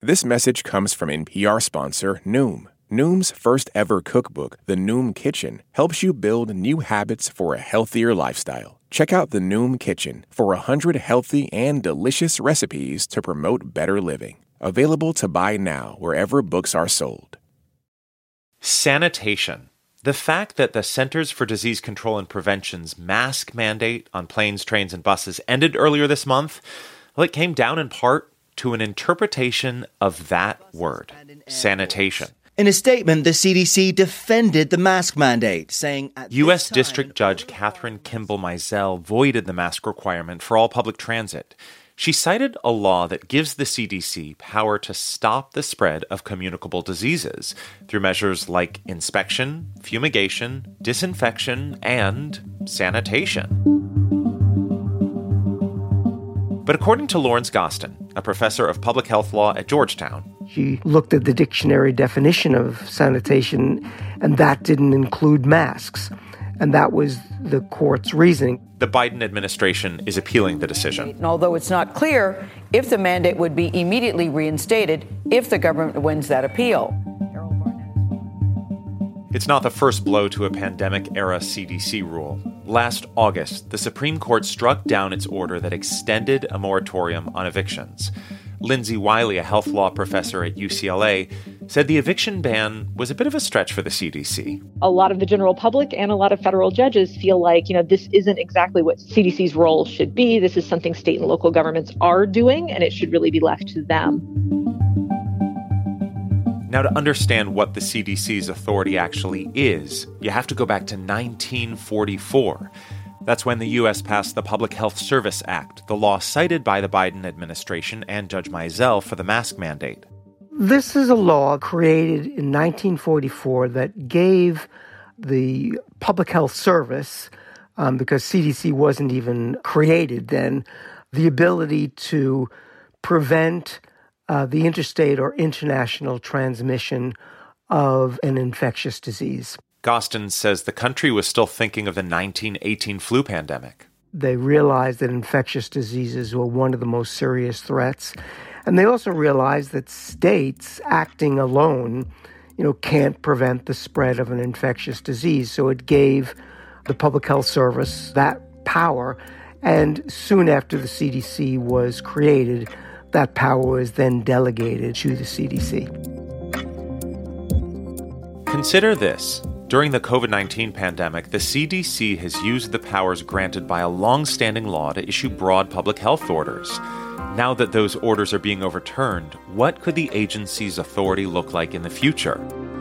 This message comes from NPR sponsor Noom. Noom's first ever cookbook, The Noom Kitchen, helps you build new habits for a healthier lifestyle. Check out The Noom Kitchen for 100 healthy and delicious recipes to promote better living. Available to buy now wherever books are sold. Sanitation. The fact that the Centers for Disease Control and Prevention's mask mandate on planes, trains, and buses ended earlier this month, well, it came down in part to an interpretation of that word, sanitation. In a statement, the CDC defended the mask mandate, saying U.S. District Judge Catherine Kimball Mizell voided the mask requirement for all public transit. She cited a law that gives the CDC power to stop the spread of communicable diseases through measures like inspection, fumigation, disinfection, and sanitation. But according to Lawrence Gostin, a professor of public health law at Georgetown, she looked at the dictionary definition of sanitation, and that didn't include masks. And that was the court's reasoning. The Biden administration is appealing the decision. And although it's not clear if the mandate would be immediately reinstated if the government wins that appeal. It's not the first blow to a pandemic-era CDC rule. Last August, the Supreme Court struck down its order that extended a moratorium on evictions. Lindsay Wiley, a health law professor at UCLA, said the eviction ban was a bit of a stretch for the CDC. A lot of the general public and a lot of federal judges feel like, this isn't exactly what CDC's role should be. This is something state and local governments are doing, and it should really be left to them. Now, to understand what the CDC's authority actually is, you have to go back to 1944. That's when the U.S. passed the Public Health Service Act, the law cited by the Biden administration and Judge Mizell for the mask mandate. This is a law created in 1944 that gave the Public Health Service, because CDC wasn't even created then, the ability to prevent the interstate or international transmission of an infectious disease. Gostin says the country was still thinking of the 1918 flu pandemic. They realized that infectious diseases were one of the most serious threats. And they also realized that states acting alone, can't prevent the spread of an infectious disease. So it gave the Public Health Service that power. And soon after the CDC was created, that power was then delegated to the CDC. Consider this. During the COVID-19 pandemic, the CDC has used the powers granted by a long-standing law to issue broad public health orders. Now that those orders are being overturned, what could the agency's authority look like in the future?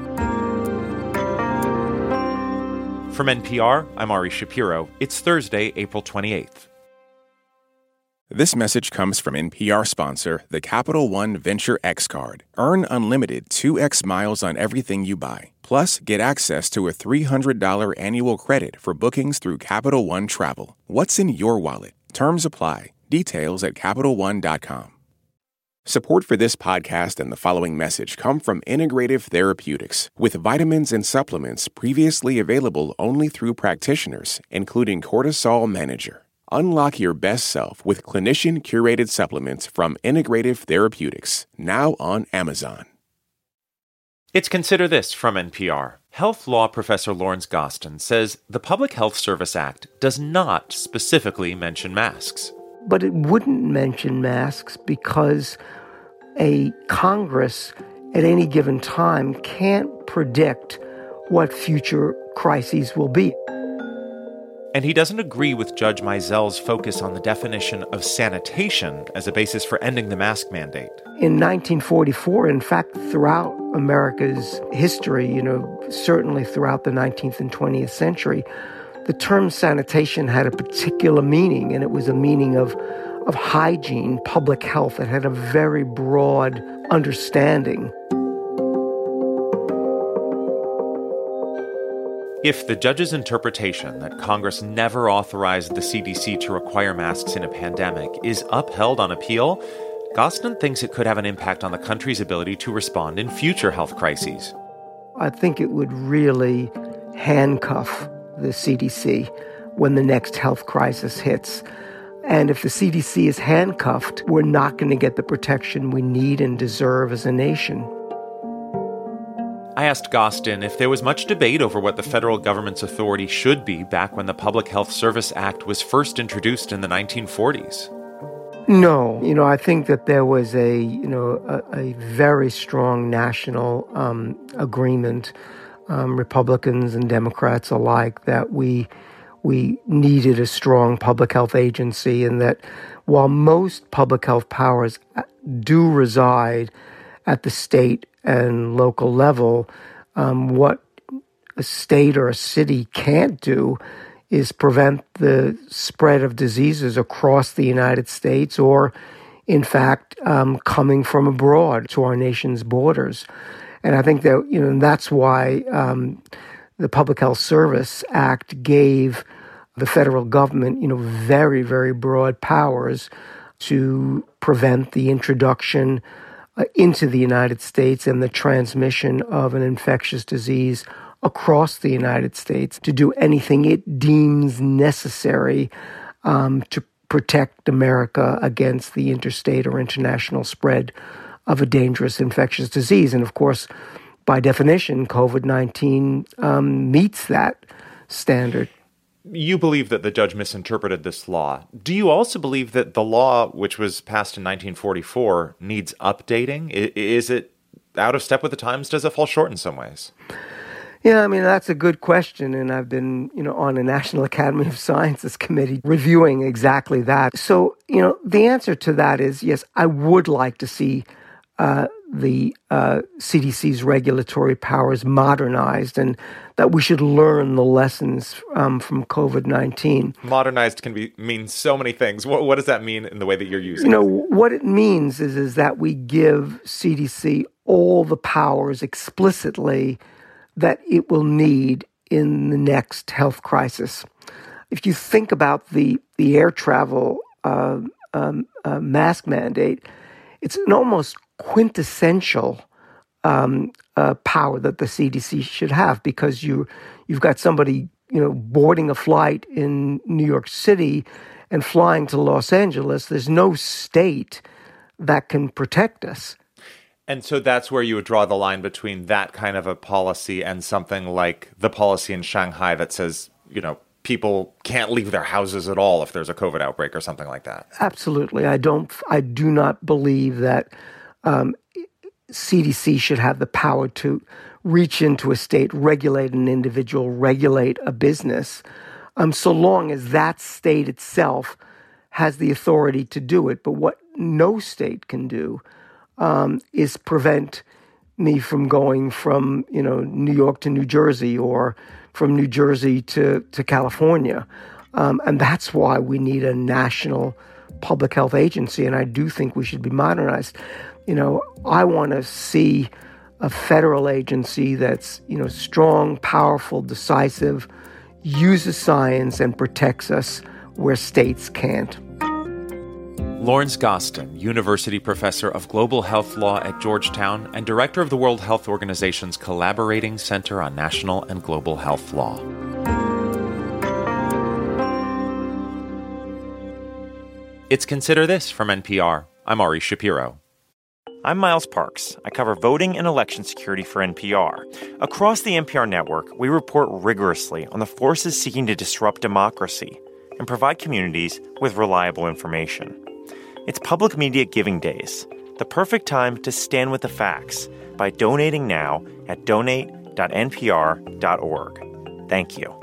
From NPR, I'm Ari Shapiro. It's Thursday, April 28th. This message comes from NPR sponsor, the Capital One Venture X Card. Earn unlimited 2x miles on everything you buy. Plus, get access to a $300 annual credit for bookings through Capital One Travel. What's in your wallet? Terms apply. Details at CapitalOne.com. Support for this podcast and the following message come from Integrative Therapeutics, with vitamins and supplements previously available only through practitioners, including Cortisol Manager. Unlock your best self with clinician-curated supplements from Integrative Therapeutics, now on Amazon. It's Consider This from NPR. Health law professor Lawrence Gostin says the Public Health Service Act does not specifically mention masks. But it wouldn't mention masks because a Congress at any given time can't predict what future crises will be. And he doesn't agree with Judge Mizell's focus on the definition of sanitation as a basis for ending the mask mandate. In 1944, in fact, throughout America's history, certainly throughout the 19th and 20th century, the term sanitation had a particular meaning, and it was a meaning of hygiene, public health. It had a very broad understanding. If the judge's interpretation that Congress never authorized the CDC to require masks in a pandemic is upheld on appeal, Gostin thinks it could have an impact on the country's ability to respond in future health crises. I think it would really handcuff the CDC when the next health crisis hits. And if the CDC is handcuffed, we're not going to get the protection we need and deserve as a nation. I asked Gostin if there was much debate over what the federal government's authority should be back when the Public Health Service Act was first introduced in the 1940s. No, I think that there was a very strong national agreement, Republicans and Democrats alike, that we needed a strong public health agency, and that while most public health powers do reside at the state and local level, what a state or a city can't do is prevent the spread of diseases across the United States or, in fact, coming from abroad to our nation's borders. And I think that, that's why the Public Health Service Act gave the federal government, very, very broad powers to prevent the introduction into the United States and the transmission of an infectious disease across the United States, to do anything it deems necessary to protect America against the interstate or international spread of a dangerous infectious disease. And of course, by definition, COVID-19 meets that standard. You believe that the judge misinterpreted this law. Do you also believe that the law, which was passed in 1944, needs updating? Is it out of step with the times? Does it fall short in some ways? Yeah, that's a good question, and I've been, on the National Academy of Sciences committee reviewing exactly that. So, the answer to that is yes, I would like to see the CDC's regulatory powers modernized, and that we should learn the lessons from COVID-19. Modernized can mean so many things. What does that mean in the way that you're using it? What it means is that we give CDC all the powers explicitly that it will need in the next health crisis. If you think about the air travel mask mandate, it's an almost quintessential power that the CDC should have, because you've got somebody boarding a flight in New York City and flying to Los Angeles. There's no state that can protect us. And so that's where you would draw the line between that kind of a policy and something like the policy in Shanghai that says, people can't leave their houses at all if there's a COVID outbreak or something like that. Absolutely. I do not believe that CDC should have the power to reach into a state, regulate an individual, regulate a business, so long as that state itself has the authority to do it. But what no state can do is prevent me from going from, New York to New Jersey, or from New Jersey to California. And that's why we need a national public health agency, and I do think we should be modernized. I want to see a federal agency that's, strong, powerful, decisive, uses science, and protects us where states can't. Lawrence Gostin, University Professor of Global Health Law at Georgetown and Director of the World Health Organization's Collaborating Center on National and Global Health Law. It's Consider This from NPR. I'm Ari Shapiro. I'm Miles Parks. I cover voting and election security for NPR. Across the NPR network, we report rigorously on the forces seeking to disrupt democracy and provide communities with reliable information. It's Public Media Giving Days, the perfect time to stand with the facts by donating now at donate.npr.org. Thank you.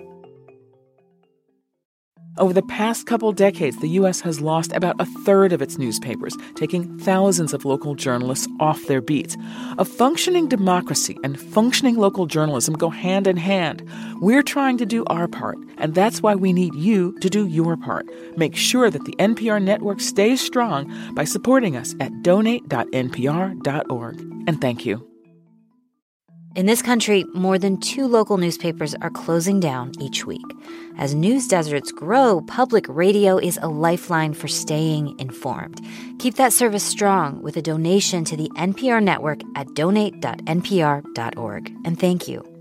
Over the past couple decades, the U.S. has lost about a third of its newspapers, taking thousands of local journalists off their beats. A functioning democracy and functioning local journalism go hand in hand. We're trying to do our part, and that's why we need you to do your part. Make sure that the NPR network stays strong by supporting us at donate.npr.org. And thank you. In this country, more than 2 local newspapers are closing down each week. As news deserts grow, public radio is a lifeline for staying informed. Keep that service strong with a donation to the NPR network at donate.npr.org. And thank you.